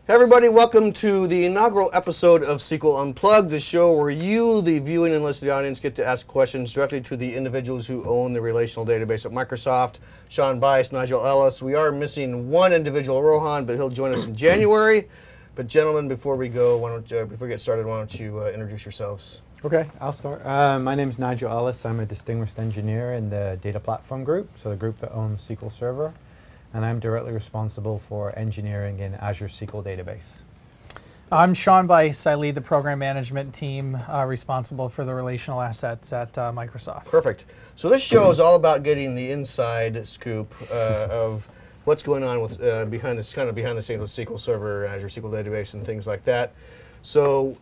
Hey everybody, welcome to the inaugural episode of SQL Unplugged, the show where you, the viewing and listening audience, get to ask questions directly to the individuals who own the relational database at Microsoft. Sean Bice, Nigel Ellis. We are missing one individual, Rohan, but he'll join us in January. But gentlemen, before we go, before we get started, why don't you introduce yourselves? Okay, I'll start. My name is Nigel Ellis. I'm a distinguished engineer in the data platform group, so the group that owns SQL Server. And I'm directly responsible for engineering in Azure SQL Database. I'm Sean Bice. I lead the program management team responsible for the relational assets at Microsoft. Perfect. So this show is all about getting the inside scoop of what's going on with behind the scenes with SQL Server, Azure SQL Database, and things like that. So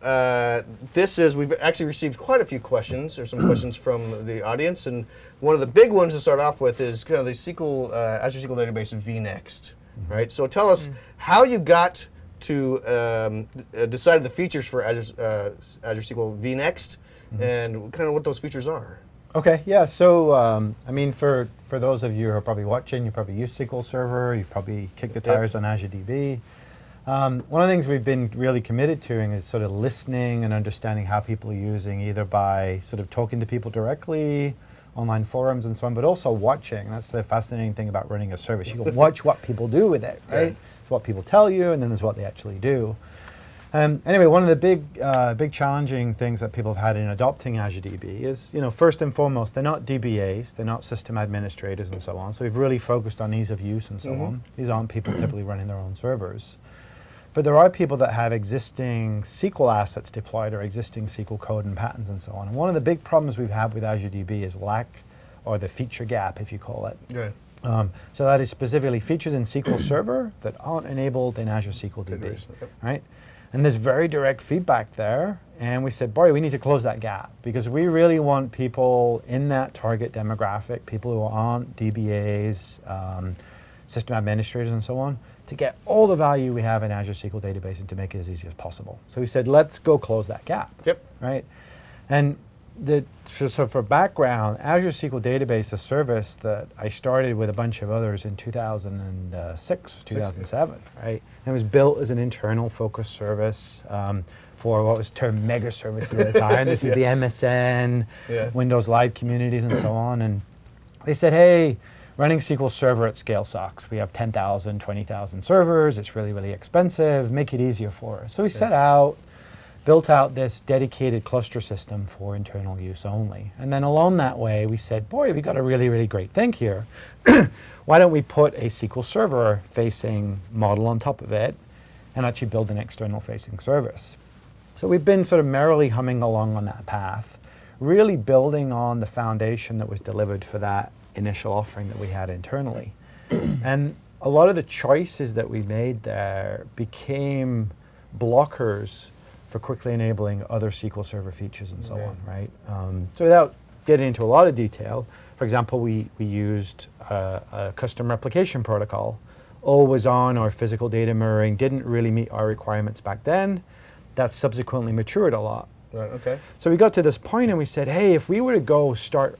we've actually received quite a few questions. There's some questions from the audience, and one of the big ones to start off with is kind of the Azure SQL Database vNext, right? So tell us how you got to decide the features for Azure SQL vNext, and kind of what those features are. Okay, yeah. So I mean, for those of you who are probably watching, you probably use SQL Server. You probably kicked the tires on Azure DB. One of the things we've been really committed to is sort of listening and understanding how people are using, either by sort of talking to people directly, online forums and so on, but also watching. That's the fascinating thing about running a service. You can watch what people do with it, right? Yeah. It's what people tell you, and then there's what they actually do. Anyway, one of the big challenging things that people have had in adopting Azure DB is, first and foremost, they're not DBAs, they're not system administrators and so on. So we've really focused on ease of use and so on. These aren't people typically running their own servers. But there are people that have existing SQL assets deployed or existing SQL code and patterns and so on. And one of the big problems we've had with Azure DB is lack, or the feature gap, if you call it. Okay. So that is specifically features in SQL Server that aren't enabled in Azure SQL DB, right? And there's very direct feedback there. And we said, boy, we need to close that gap, because we really want people in that target demographic, people who aren't DBAs, system administrators and so on, to get all the value we have in Azure SQL Database and to make it as easy as possible. So we said, let's go close that gap. Yep. Right? And so for background, Azure SQL Database, a service that I started with a bunch of others in 2006, 2007, right? And it was built as an internal focused service for what was termed mega services at the time. This is the MSN, Windows Live communities and so on. And they said, hey, running SQL Server at scale sucks. We have 10,000, 20,000 servers. It's really, really expensive. Make it easier for us. So we set out, built out this dedicated cluster system for internal use only. And then along that way, we said, boy, we got a really, really great thing here. Why don't we put a SQL Server facing model on top of it and actually build an external facing service? So we've been sort of merrily humming along on that path, really building on the foundation that was delivered for that initial offering that we had internally. And a lot of the choices that we made there became blockers for quickly enabling other SQL Server features and so on, right? So without getting into a lot of detail, for example, we used a custom replication protocol, always on or physical data mirroring, didn't really meet our requirements back then. That subsequently matured a lot. Right, okay. So we got to this point and we said, hey, if we were to go start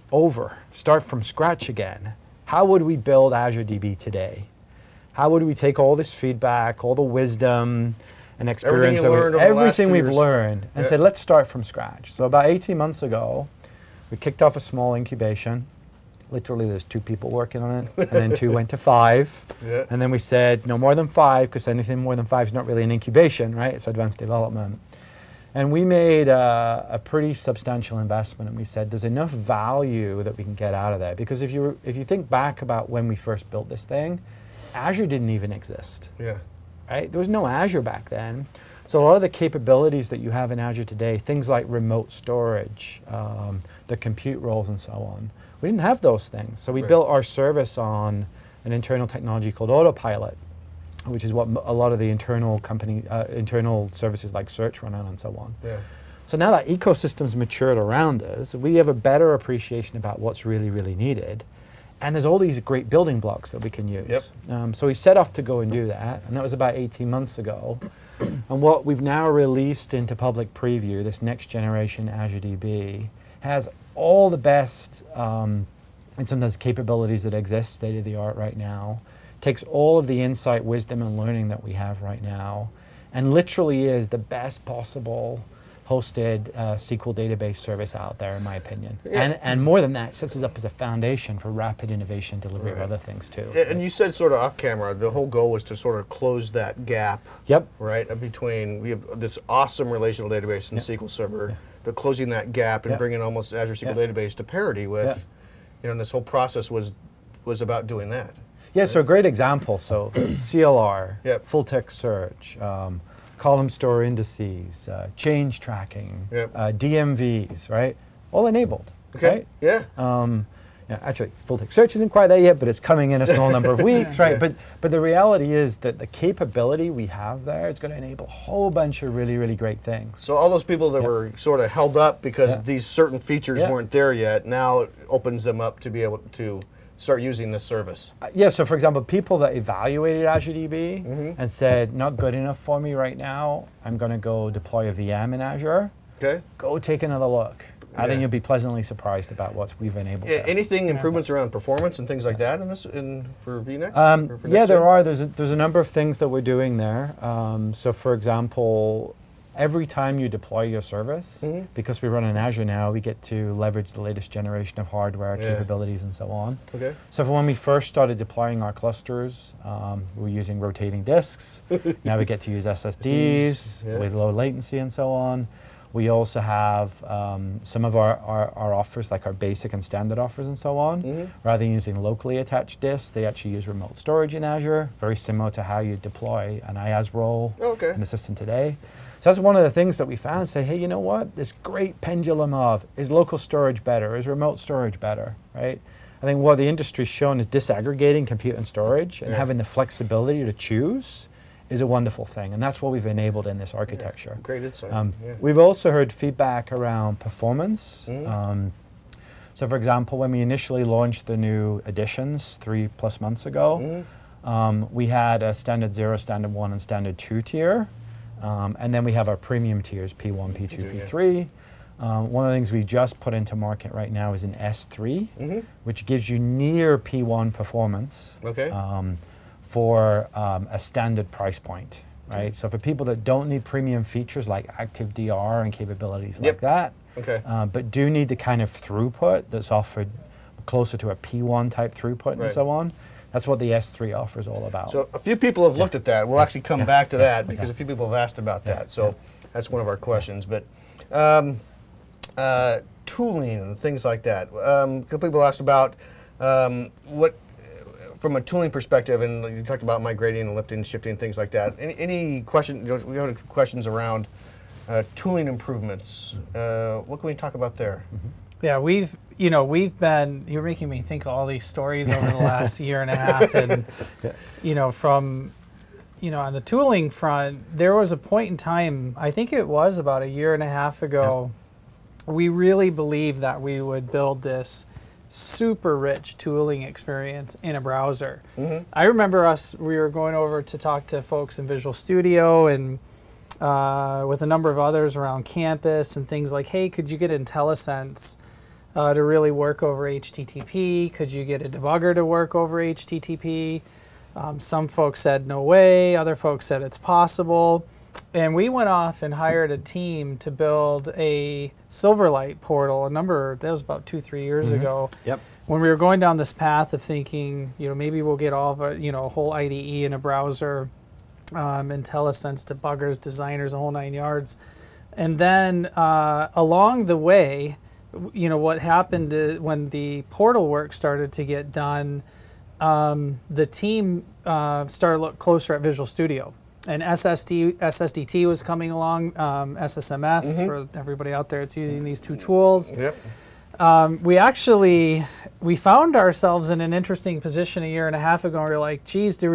from scratch again, how would we build Azure DB today? How would we take all this feedback, all the wisdom and experience, everything we've learned, and said, let's start from scratch. So about 18 months ago, we kicked off a small incubation. Literally, there's 2 people working on it, and then 2 went to 5. And then we said, no more than 5, because anything more than 5 is not really an incubation, right? It's advanced development. And we made a pretty substantial investment, and we said there's enough value that we can get out of that. Because if you think back about when we first built this thing, Azure didn't even exist. Yeah. Right? There was no Azure back then. So a lot of the capabilities that you have in Azure today, things like remote storage, the compute roles and so on, we didn't have those things. So we built our service on an internal technology called Autopilot, which is what a lot of the internal services like Search run on and so on. Yeah. So now that ecosystem's matured around us, we have a better appreciation about what's really, really needed. And there's all these great building blocks that we can use. So we set off to go and do that, and that was about 18 months ago. And what we've now released into public preview, this next generation Azure DB, has all the best and sometimes capabilities that exist, state of the art right now, takes all of the insight, wisdom, and learning that we have right now, and literally is the best possible hosted SQL database service out there, in my opinion. Yeah. And more than that, sets us up as a foundation for rapid innovation delivery of other things too. And you said sort of off camera, the whole goal was to sort of close that gap, Yep. right, between, we have this awesome relational database and SQL Server, but closing that gap and bringing almost Azure SQL Database to parity with, and this whole process was about doing that. Yeah, so a great example. So CLR, Yep. full text search, column store indices, change tracking, Yep. DMVs, right? All enabled. Okay. Right? Yeah. Yeah, actually, full text search isn't quite there yet, but it's coming in a small number of weeks, right? But the reality is that the capability we have there is going to enable a whole bunch of really, really great things. So all those people that were sort of held up because these certain features Yeah. weren't there yet, now it opens them up to be able to start using this service. Yeah, so for example, people that evaluated Azure DB and said, not good enough for me right now, I'm going to go deploy a VM in Azure, Okay. go take another look. I think Yeah. you'll be pleasantly surprised about what we've enabled Yeah, there. anything improvements around performance and things like that for VNext? Or for Yeah, next there gen? are. There's a number of things that we're doing there. So for example, every time you deploy your service, because we run in Azure now, we get to leverage the latest generation of hardware capabilities and so on. Okay. So for when we first started deploying our clusters, we were using rotating disks. Now we get to use SSDs yeah. with low latency and so on. We also have some of our offers, like our basic and standard offers and so on. Rather than using locally attached disks, they actually use remote storage in Azure, very similar to how you deploy an IaaS role Okay. in the system today. So that's one of the things that we found, say, hey, you know what? This great pendulum of, is local storage better? Is remote storage better, right? I think what the industry's shown is disaggregating compute and storage and having the flexibility to choose is a wonderful thing. And that's what we've enabled in this architecture. Great insight. Yeah. We've also heard feedback around performance. So for example, when we initially launched the new editions 3+ months ago, we had a standard 0, standard 1, and standard 2 tier. And then we have our premium tiers, P1, P2, P3. One of the things we just put into market right now is an S3, which gives you near P1 performance Okay. for a standard price point, right? So for people that don't need premium features like Active DR and capabilities like that, Okay. but do need the kind of throughput that's offered closer to a P1 type throughput and Right. so on, that's what the S3 offer is all about. So a few people have looked at that. We'll actually come back to that because a few people have asked about that. So that's one of our questions. But tooling and things like that. A couple people asked about what, from a tooling perspective, and you talked about migrating and lifting, shifting, things like that. Any question? We have questions around tooling improvements. What can we talk about there? Yeah, we've been, you're making me think of all these stories over the last year and a half. And, from, on the tooling front, there was a point in time, I think it was about a year and a half ago, we really believed that we would build this super rich tooling experience in a browser. I remember we were going over to talk to folks in Visual Studio and with a number of others around campus and things like, hey, could you get IntelliSense to really work over HTTP? Could you get a debugger to work over HTTP? Some folks said no way, other folks said it's possible. And we went off and hired a team to build a Silverlight portal, that was about 2-3 years ago. Yep. When we were going down this path of thinking, maybe we'll get all of a whole IDE in a browser, IntelliSense, debuggers, designers, a whole 9 yards. And then along the way, what happened when the portal work started to get done, the team started to look closer at Visual Studio. And SSDT was coming along, SSMS, for everybody out there that's using these two tools. Yep. We found ourselves in an interesting position a year and a half ago. We were like, geez, do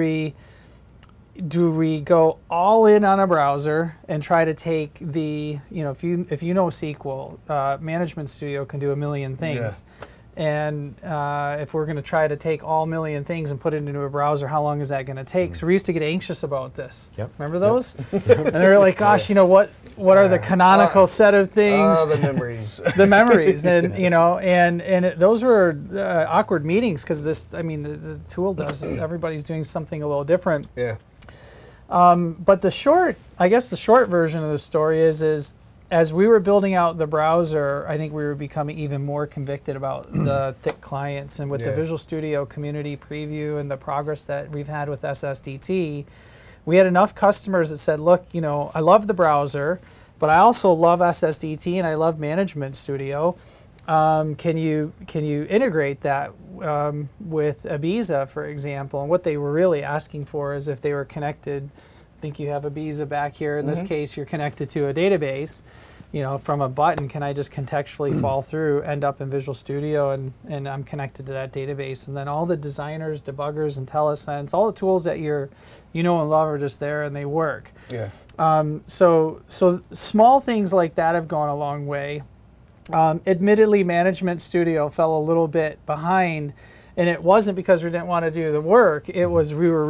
we go all in on a browser and try to take the, if you know SQL, Management Studio can do a million things. And if we're going to try to take all million things and put it into a browser, how long is that going to take? So we used to get anxious about this. Yep. Remember those? And they were like, gosh, what are the canonical set of things? Oh, the memories. The memories, and those were awkward meetings because the tool does, everybody's doing something a little different. Yeah. But I guess the short version of the story is as we were building out the browser, I think we were becoming even more convicted about the thick clients, and with the Visual Studio Community Preview and the progress that we've had with SSDT, we had enough customers that said, look, I love the browser, but I also love SSDT and I love Management Studio. Can you integrate that with Ibiza, for example? And what they were really asking for is if they were connected. I think you have Ibiza back here. In this case, you're connected to a database. From a button, can I just contextually fall through, end up in Visual Studio, and I'm connected to that database? And then all the designers, debuggers, IntelliSense, all the tools that and love are just there, and they work. Yeah. So small things like that have gone a long way. Admittedly, Management Studio fell a little bit behind, and it wasn't because we didn't want to do the work. It was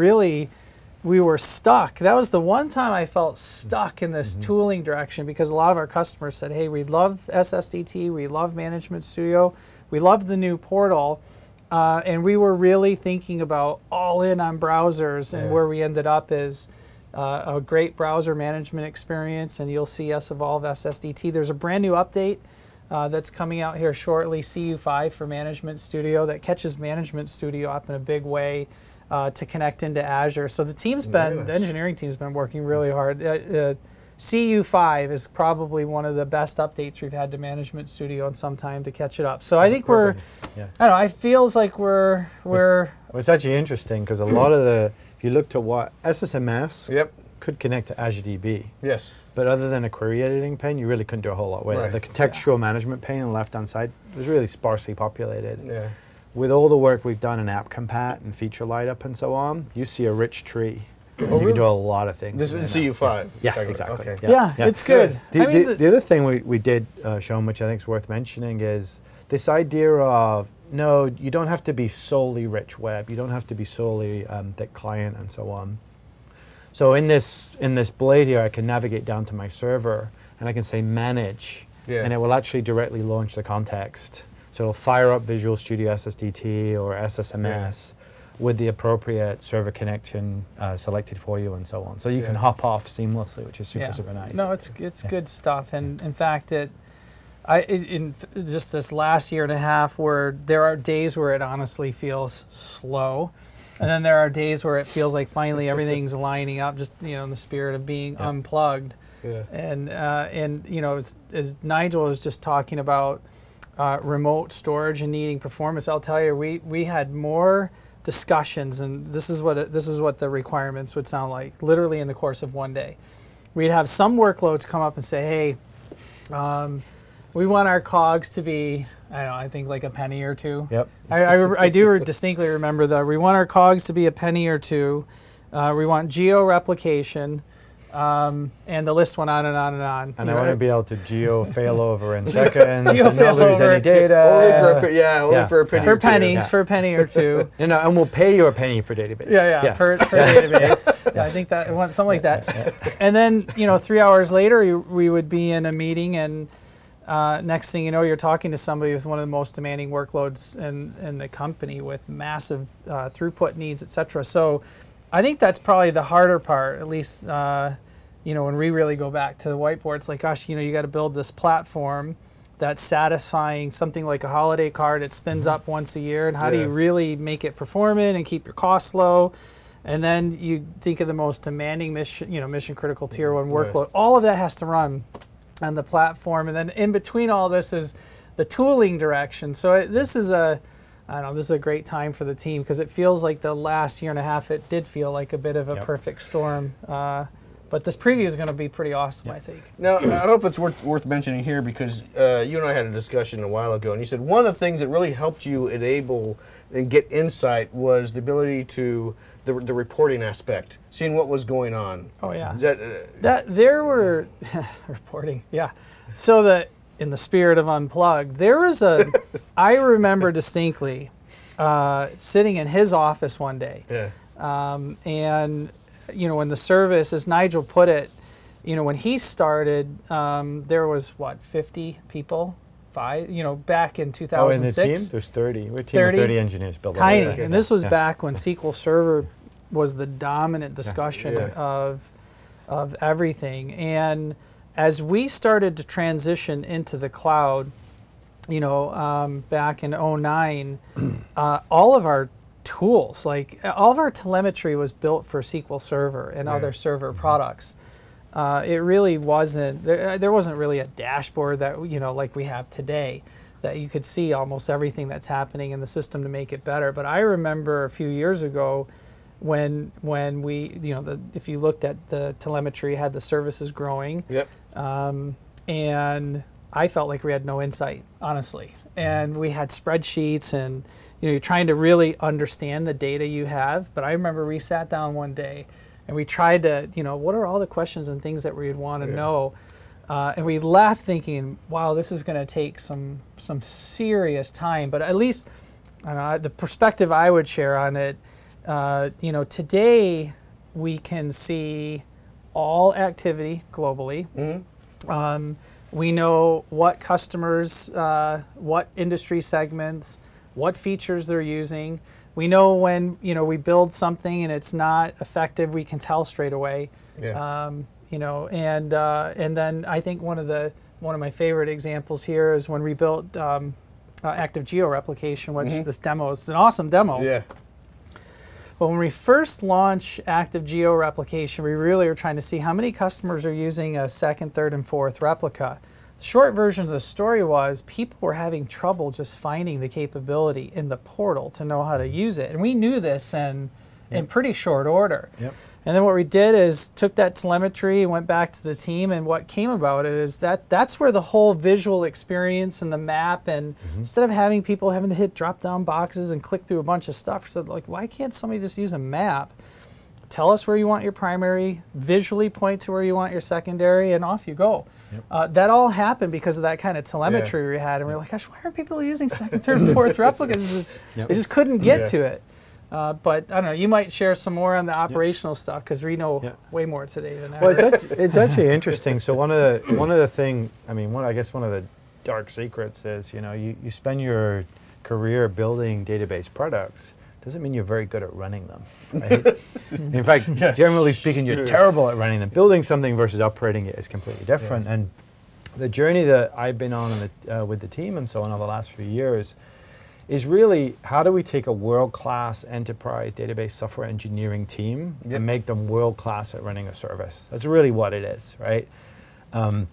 we were stuck. That was the one time I felt stuck in this tooling direction, because a lot of our customers said, hey, we love SSDT, we love Management Studio, we love the new portal, and we were really thinking about all in on browsers, and where we ended up is a great browser management experience, and you'll see us evolve SSDT. There's a brand new update that's coming out here shortly, CU5 for Management Studio, that catches Management Studio up in a big way to connect into Azure. So the engineering team's been working really hard. CU5 is probably one of the best updates we've had to Management Studio in some time to catch it up. So I think I don't know, it feels like It's actually interesting, because a lot of if you looked at what SSMS could connect to Azure DB. Yes. But other than a query editing pane, you really couldn't do a whole lot with it. The contextual management pane on the left-hand side was really sparsely populated. Yeah. With all the work we've done in App Compat and Feature Light Up and so on, you see a rich tree. You can do a lot of things. This is CU5. Yeah, exactly. Okay. Yeah, it's good. The other thing we did, Sean, which I think is worth mentioning, is this idea of, no, you don't have to be solely rich web. You don't have to be solely thick client and so on. So in this blade here, I can navigate down to my server, and I can say manage, and it will actually directly launch the context. So it'll fire up Visual Studio SSDT or SSMS with the appropriate server connection selected for you and so on. So you can hop off seamlessly, which is super nice. No, it's good stuff. And in fact, in just this last year and a half, where there are days where it honestly feels slow, and then there are days where it feels like finally everything's lining up, just in the spirit of being unplugged. Yeah. And as Nigel was just talking about remote storage and needing performance, I'll tell you, we had more discussions, and this is what the requirements would sound like, literally in the course of one day. We'd have some workloads come up and say, hey, we want our cogs to be, I think like a penny or two. Yep. I do distinctly remember that. We want our cogs to be a penny or two. We want geo-replication. And the list went on and on and on. And I want to be able to geo failover in seconds and not lose any data. Only for a penny for pennies, for a penny or two. And we'll pay you a penny per database. Per database. I think that something like that. And then 3 hours later, we would be in a meeting, and next thing you know, you're talking to somebody with one of the most demanding workloads in the company, with massive throughput needs, et cetera. So I think that's probably the harder part, at least when we really go back to the whiteboard. It's like, gosh, you got to build this platform that's satisfying something like a holiday card. It spins up once a year, and how do you really make it performant and keep your costs low? And then you think of the most demanding mission critical tier 1 workload. All of that has to run on the platform, and then in between all this is the tooling direction. So this is a great time for the team, because it feels like the last year and a half, it did feel like a bit of a perfect storm. But this preview is going to be pretty awesome, I think. Now, I don't know if it's worth mentioning here, because you and I had a discussion a while ago, and you said one of the things that really helped you enable and get insight was the ability to the reporting aspect, seeing what was going on. Oh yeah, that there were reporting. Yeah, so that in the spirit of Unplugged, there was I remember distinctly sitting in his office one day. Yeah. And when the service, as Nigel put it, when he started, there was 50 people, back in 2006. Oh, in the team, there's 30. We're a team of 30 engineers building. Tiny, and this was back when SQL Server was the dominant discussion Yeah. of everything. And as we started to transition into the cloud, back in '09, all of our tools, like all of our telemetry was built for SQL Server and other server products. It really wasn't, there wasn't really a dashboard that, like we have today, that you could see almost everything that's happening in the system to make it better. But I remember a few years ago when we, if you looked at the telemetry, had the services growing. Yep. And I felt like we had no insight, honestly. And we had spreadsheets and, you're trying to really understand the data you have. But I remember we sat down one day and we tried to, what are all the questions and things that we'd want to know? And we left thinking, wow, this is going to take some serious time. But at least, the perspective I would share on it, today we can see all activity globally. Mm-hmm. We know what customers, what industry segments, what features they're using. We know when we build something and it's not effective, we can tell straight away. Yeah. And then I think one of my favorite examples here is when we built Active Geo Replication, which this demo is an awesome demo. Yeah. But when we first launched Active Geo Replication, we really were trying to see how many customers are using a second, third, and fourth replica. The short version of the story was people were having trouble just finding the capability in the portal to know how to use it. And we knew this in pretty short order. Yep. And then what we did is took that telemetry and went back to the team, and what came about it is that's where the whole visual experience and the map, and instead of having people having to hit drop-down boxes and click through a bunch of stuff, so like, why can't somebody just use a map? Tell us where you want your primary, visually point to where you want your secondary, and off you go. Yep. That all happened because of that kind of telemetry we had, and we were like, gosh, why aren't people using second, third, and fourth replicas? They just couldn't get to it. But I don't know, you might share some more on the operational stuff, because we know way more today than ever. Well, it's actually interesting. So one of the thing, I guess one of the dark secrets is, you spend your career building database products. Doesn't mean you're very good at running them, right? In fact, generally speaking, you're terrible at running them. Building something versus operating it is completely different. And the journey that I've been on with the team and so on over the last few years is really, how do we take a world-class enterprise database software engineering team and make them world-class at running a service? That's really what it is, right? And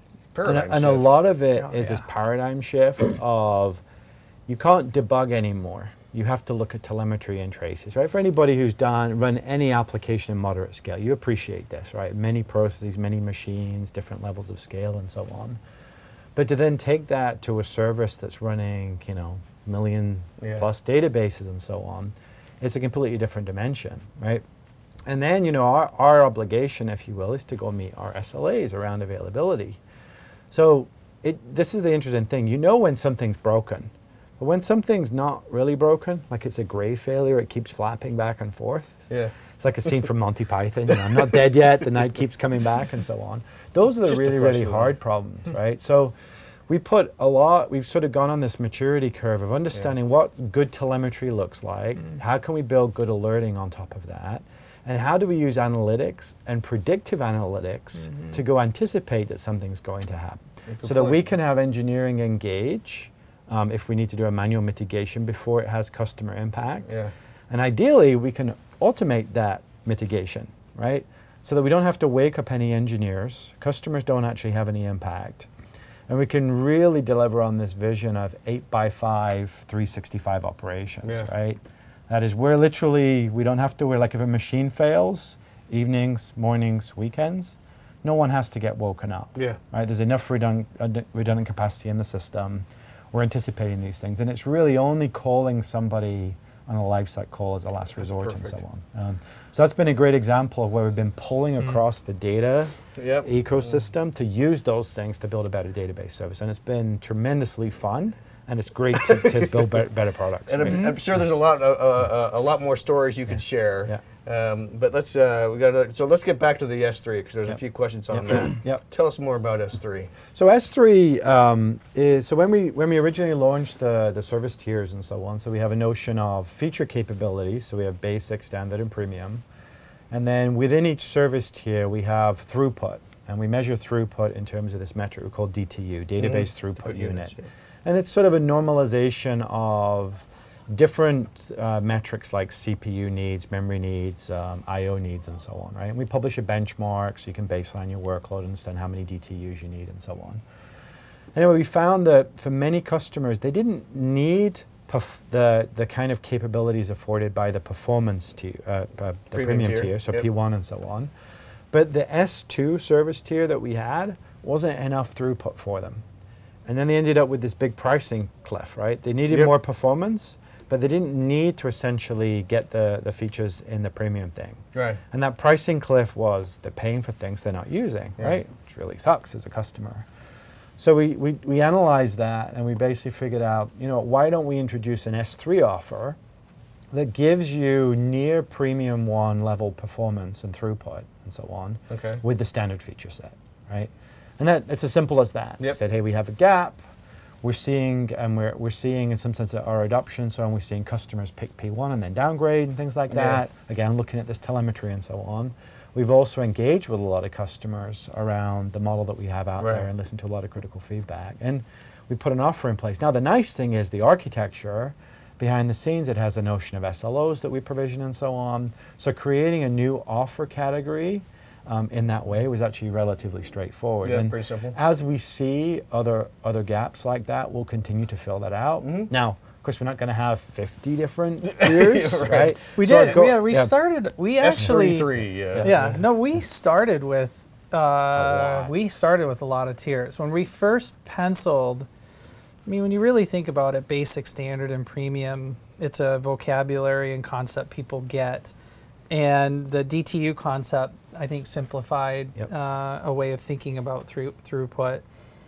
a lot of it is this paradigm shift of, you can't debug anymore. You have to look at telemetry and traces, right? For anybody who's run any application in moderate scale, you appreciate this, right? Many processes, many machines, different levels of scale and so on. But to then take that to a service that's running, million plus databases and so on, it's a completely different dimension, right? And then, our obligation, if you will, is to go meet our SLAs around availability. So this is the interesting thing. When something's broken, but when something's not really broken, like it's a gray failure, it keeps flapping back and forth. Yeah. It's like a scene from Monty Python. I'm not dead yet, the night keeps coming back and so on. Those are the really hard problems, right? So we've sort of gone on this maturity curve of understanding what good telemetry looks like, how can we build good alerting on top of that, and how do we use analytics and predictive analytics to go anticipate that something's going to happen, so that we can have engineering engage if we need to do a manual mitigation before it has customer impact. Yeah. And ideally, we can automate that mitigation, right? So that we don't have to wake up any engineers, customers don't actually have any impact. And we can really deliver on this vision of 8x5, 365 operations, right? That is, we don't have to, like if a machine fails, evenings, mornings, weekends, no one has to get woken up, right? There's enough redundant capacity in the system. We're anticipating these things. And it's really only calling somebody on a live site call as a last resort and so on. So that's been a great example of where we've been pulling across the data ecosystem to use those things to build a better database service. And it's been tremendously fun, and it's great to build better products. And I'm sure there's a lot more stories you could share. But let's let's get back to the S3, because there's a few questions on that. Tell us more about S3. So S3 is when we originally launched the service tiers and so on. So we have a notion of feature capabilities. So we have basic, standard, and premium. And then within each service tier, we have throughput. And we measure throughput in terms of this metric we call DTU, Database Throughput Unit. Yeah. And it's sort of a normalization of different metrics like CPU needs, memory needs, I/O needs, and so on, right? And we publish a benchmark so you can baseline your workload and understand how many DTUs you need and so on. Anyway, we found that for many customers, they didn't need the kind of capabilities afforded by the performance tier, the premium tier, so yep. P1 and so on. But the S2 service tier that we had wasn't enough throughput for them. And then they ended up with this big pricing cliff, right? They needed Yep. more performance, but they didn't need to essentially get the features in the premium thing. Right. And that pricing cliff was they're paying for things they're not using, Yeah. right? Which really sucks as a customer. So we analyzed that and we basically figured out, why don't we introduce an S3 offer that gives you near premium one level performance and throughput and so on Okay. with the standard feature set, right? And it's as simple as that. Yep. We said, hey, we have a gap. We're seeing in some sense our adoption, so we're seeing customers pick P1 and then downgrade and things like that. Yeah. Again, looking at this telemetry and so on. We've also engaged with a lot of customers around the model that we have out Right. there and listened to a lot of critical feedback. And we put an offer in place. Now, the nice thing is the architecture behind the scenes, it has a notion of SLOs that we provision and so on. So creating a new offer category in that way was actually relatively straightforward. Yeah, and pretty simple. as we see other gaps like that, we'll continue to fill that out. Mm-hmm. Now, of course, we're not going to have 50 different tiers, Right. right? We So did. go- Started. We actually. S33. Yeah. No, we started with. lot. We started with a lot of tiers when we first penciled. I mean, when you really think about it, basic, standard, and premium, it's a vocabulary and concept people get. And the DTU concept, I think, simplified Yep. a way of thinking about throughput.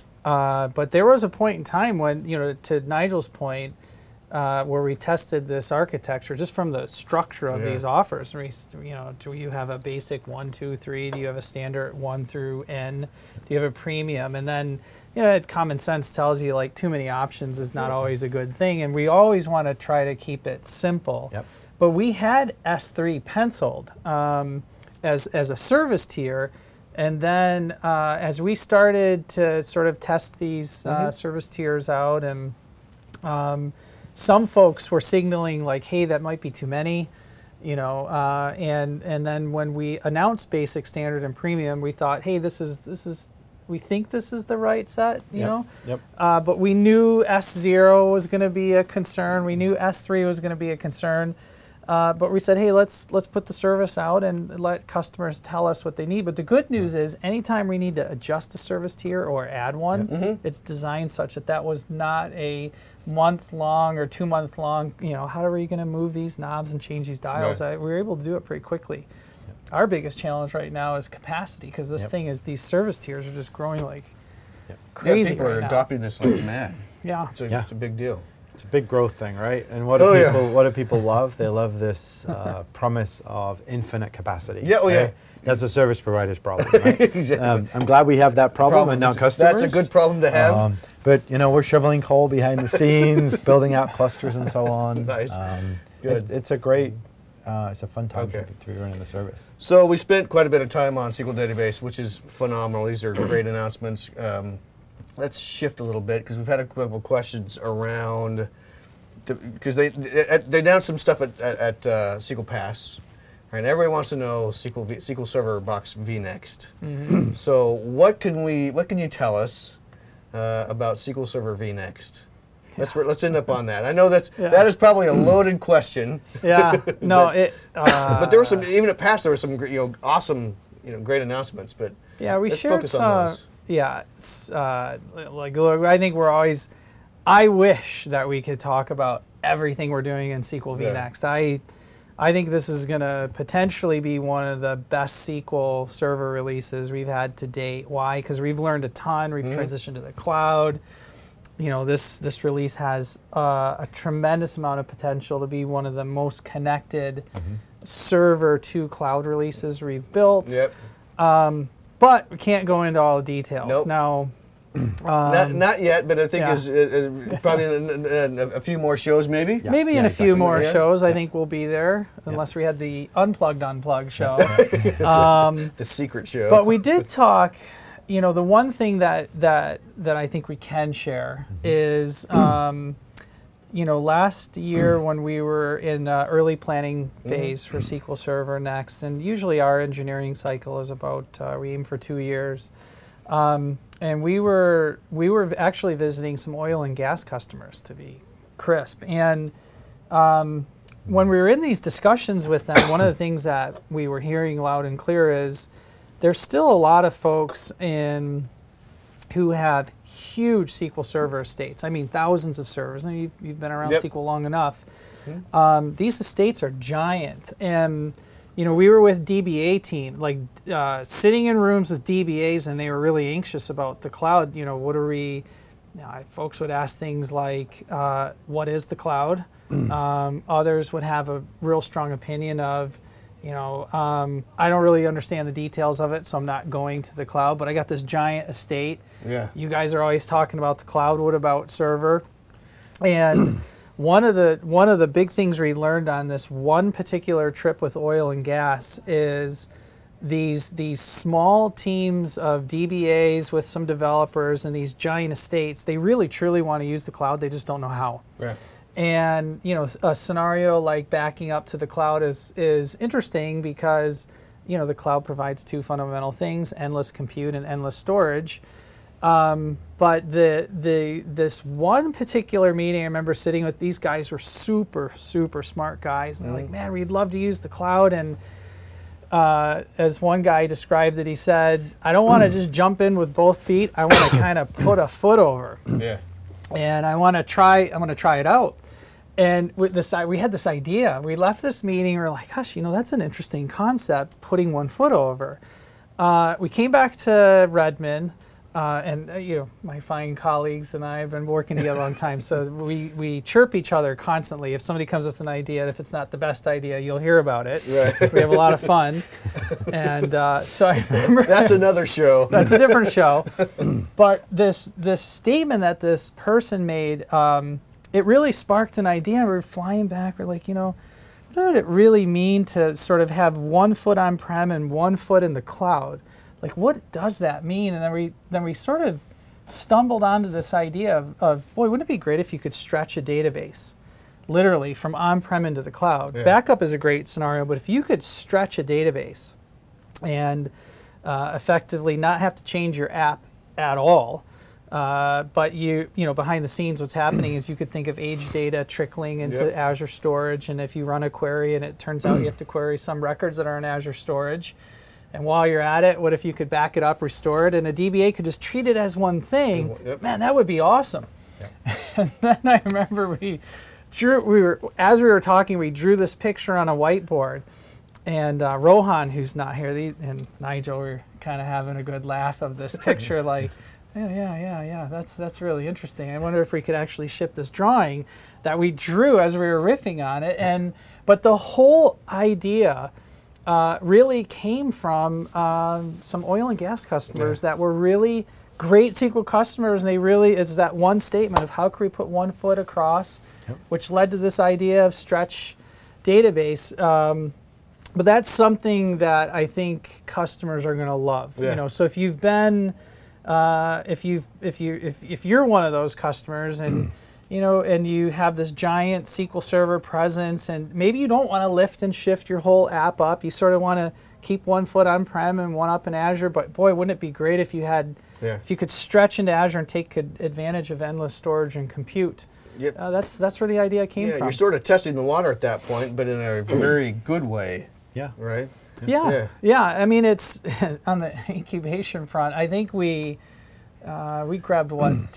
But there was a point in time when, to Nigel's point, where we tested this architecture just from the structure of Yeah. these offers. Do you have a basic 1, 2, 3? Do you have a standard 1 through N? Do you have a premium? And then, common sense tells you like too many options is not always a good thing. And we always want to try to keep it simple. Yep. But we had S3 penciled as a service tier. And then as we started to sort of test these service tiers out, and some folks were signaling like, hey, that might be too many, and then when we announced basic, standard, and premium, we thought, hey, we think this is the right set, Yep. but we knew S0 was going to be a concern. We knew S3 was going to be a concern. But we said, hey, let's put the service out and let customers tell us what they need. But the good news is anytime we need to adjust a service tier or add one, it's designed such that was not a month-long or 2-month-long, how are we going to move these knobs and change these dials? Right. We were able to do it pretty quickly. Our biggest challenge right now is capacity, because this thing is, these service tiers are just growing like crazy People are right now. adopting this like mad. Yeah. It's a big deal. It's a big growth thing, right? And what do people love? They love this promise of infinite capacity. Yeah, oh, yeah. That's a service provider's problem, right? Exactly. I'm glad we have that problem and not customers. That's a good problem to have. But we're shoveling coal behind the scenes, building out clusters and so on. Nice. Good. It's a great, it's a fun time to be running the service. So we spent quite a bit of time on SQL Database, which is phenomenal. These are great announcements. Let's shift a little bit because we've had a couple of questions around, because they announced some stuff at SQL Pass, right? And everybody wants to know SQL Server Box vNext. Mm-hmm. So what can you tell us about SQL Server vNext? Let's end up on that. I know that is probably a loaded question. Yeah. No. But there were some, even at Pass, there were some awesome great announcements. But yeah, we let's shared focus on those. Yeah, look, I think we're always. I wish that we could talk about everything we're doing in SQL vNext. I think this is going to potentially be one of the best SQL Server releases we've had to date. Why? Because we've learned a ton. We've transitioned to the cloud. This release has a tremendous amount of potential to be one of the most connected server to cloud releases we've built. Yep. But we can't go into all the details. Nope. Now, Not yet, but I think yeah. is probably in a few more shows, maybe. Yeah. Maybe in a few more Yeah. shows, I think we'll be there, unless we had the Unplugged show. The secret show. But we did talk. You know, the one thing that I think we can share is, you know, last year when we were in early planning phase for SQL Server Next, and usually our engineering cycle is about we aim for 2 years, and we were actually visiting some oil and gas customers, to be crisp, and when we were in these discussions with them, one of the things that we were hearing loud and clear is there's still a lot of folks who have huge SQL Server estates. I mean, thousands of servers. And you've been around Yep. SQL long enough. These estates are giant. And, you know, we were with DBA team, like sitting in rooms with DBAs, and they were really anxious about the cloud. You know, what are we... folks would ask things like, what is the cloud? Others would have a real strong opinion of, you know, I don't really understand the details of it, so I'm not going to the cloud, but I got this giant estate. Yeah. You guys are always talking about the cloud. What about server? And one of the big things we learned on this one particular trip with oil and gas is these small teams of DBAs with some developers and these giant estates, they really truly want to use the cloud. They just don't know how. Right. And you know, a scenario like backing up to the cloud is interesting because, you know, the cloud provides two fundamental things: endless compute and endless storage. But this one particular meeting, I remember sitting with these guys were super smart guys, and they're like, "Man, we'd love to use the cloud." And as one guy described it, he said, "I don't want to just jump in with both feet. I want to kind of put a foot over, Yeah. and I want to try it out." And with this, we had this idea. We left this meeting. We were like, "Gosh, you know, that's an interesting concept. Putting one foot over." We came back to Redmond, and you know, my fine colleagues and I have been working together a long time. So we chirp each other constantly. If somebody comes with an idea, and if it's not the best idea, you'll hear about it. Right. We have a lot of fun. And so I remember That's another show. that's a different show. But this statement that this person made, it really sparked an idea. We were flying back. We're like, you know, what would it really mean to sort of have 1 foot on-prem and 1 foot in the cloud? Like, what does that mean? And then we sort of stumbled onto this idea of boy, wouldn't it be great if you could stretch a database, literally from on-prem into the cloud? Yeah. Backup is a great scenario, but if you could stretch a database and effectively not have to change your app at all, but you know, behind the scenes, what's happening is you could think of age data trickling into Yep. Azure storage, and if you run a query and it turns out you have to query some records that are in Azure storage, and while you're at it, what if you could back it up, restore it, and a DBA could just treat it as one thing? Yep. Man, that would be awesome. And then I remember as we were talking, we drew this picture on a whiteboard, and Rohan, who's not here, and Nigel were kind of having a good laugh of this picture, like, yeah, that's really interesting. I wonder if we could actually ship this drawing that we drew as we were riffing on it. But the whole idea really came from some oil and gas customers that were really great SQL customers, and it's that one statement of how can we put 1 foot across, which led to this idea of stretch database. But that's something that I think customers are going to love. Yeah. You know, so if you've been if you're one of those customers and you know, and you have this giant SQL Server presence, and maybe you don't want to lift and shift your whole app up, you sort of want to keep 1 foot on-prem and one up in Azure, but boy, wouldn't it be great if you had, if you could stretch into Azure and take advantage of endless storage and compute. Yep. That's where the idea came Yeah, from. you're sort of testing the water at that point, but in a very good way, Yeah. right? Yeah. I mean, it's on the incubation front. I think we grabbed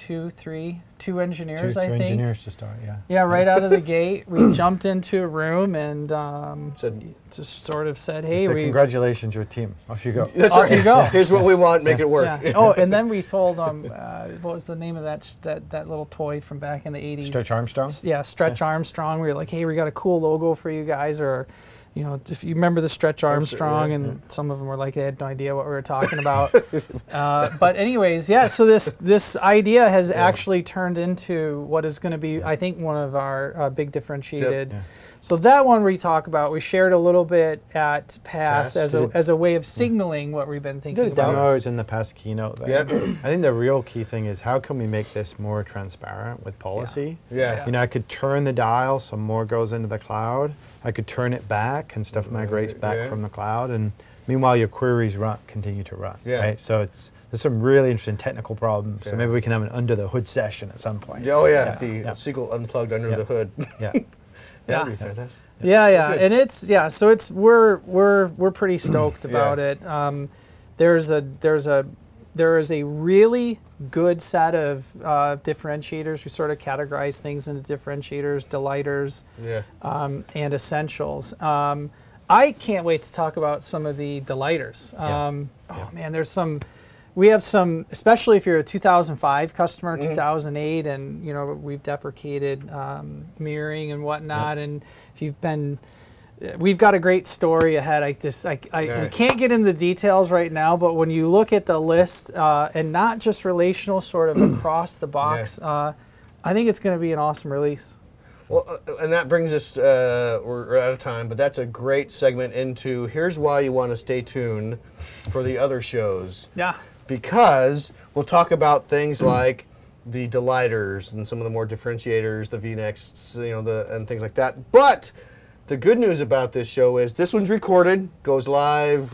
two engineers. Two I think. engineers to start. Yeah. Yeah, right out of the gate, we jumped into a room and just sort of said, "Hey, So congratulations, your team. Off you go. That's Off right. you go. Here's what we want. Make it work. Yeah. Oh, and then we told them what was the name of that little toy from back in the 80s? Stretch Armstrong. Yeah, Stretch Armstrong. We were like, "Hey, we got a cool logo for you guys," or you know, if you remember the Stretch Armstrong, yeah, and some of them were like they had no idea what we were talking about. But anyways, yeah. So this idea has actually turned into what is going to be, I think, one of our big differentiated. Yeah. So that one we talk about, we shared a little bit at PASS as a way of signaling what we've been thinking did about. demos in the past keynote there. Yep. I think the real key thing is how can we make this more transparent with policy? Yeah. You know, I could turn the dial so more goes into the cloud. I could turn it back and stuff migrates back Yeah. from the cloud. And meanwhile, your queries continue to run. Yeah. Right? So there's some really interesting technical problems. Yeah. So maybe we can have an under the hood session at some point. Oh yeah, the Yeah. SQL unplugged under Yeah. the hood. Yeah. That'd be fantastic. Yeah, Good. and it's so it's we're pretty stoked about it. There is a really good set of differentiators. We sort of categorize things into differentiators, delighters, Yeah. and essentials. I can't wait to talk about some of the delighters. Oh man, we have some, especially if you're a 2005 customer, 2008, and you know we've deprecated mirroring and whatnot. And if you've been, we've got a great story ahead. We can't get into the details right now, but when you look at the list and not just relational, sort of across the box, I think it's going to be an awesome release. Well, and that brings us, we're out of time, but that's a great segment into here's why you want to stay tuned for the other shows. Yeah. Because we'll talk about things like the delighters and some of the more differentiators, the VNexts, you know, and things like that. But the good news about this show is this one's recorded, goes live,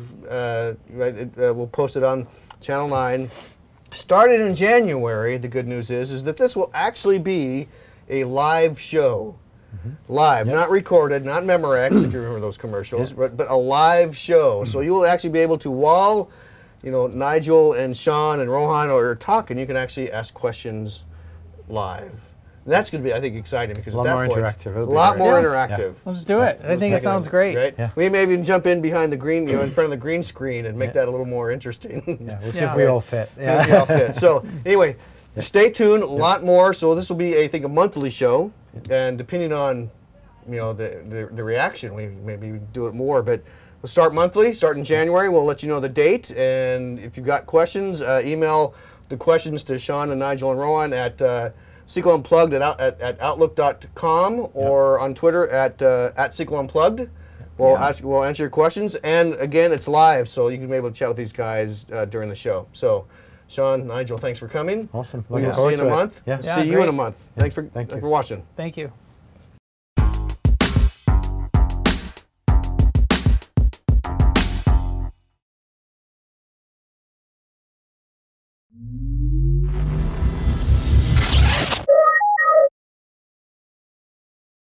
we'll post it on Channel 9. Started in January, the good news is that this will actually be a live show. Live, not recorded, not Memorex, if you remember those commercials, but a live show. So you will actually be able to, while you know, Nigel and Sean and Rohan are talking, you can actually ask questions live. And that's going to be, I think, exciting because A lot at that more point, interactive. It'll a be lot great. more Yeah. interactive. Let's do it. I think it sounds great. Right? Yeah. We may even jump in behind the green, you know, in front of the green screen and make that a little more interesting. Yeah, we'll see Yeah. if we all fit. Maybe all fit. So anyway, stay tuned. A lot more. So this will be, I think, a monthly show, and depending on, you know, the reaction, we maybe do it more. But we'll start monthly. Start in January. We'll let you know the date, and if you've got questions, email the questions to Sean and Nigel and Rohan at SQL Unplugged at Outlook.com or on Twitter at SQL Unplugged. We'll answer your questions, and again, it's live, so you can be able to chat with these guys during the show. So, Sean, Nigel, thanks for coming. Awesome. We'll Looking see you in a forward to it. month. Yeah. See you great. in a month. Thanks for Thank you. watching. Thank you.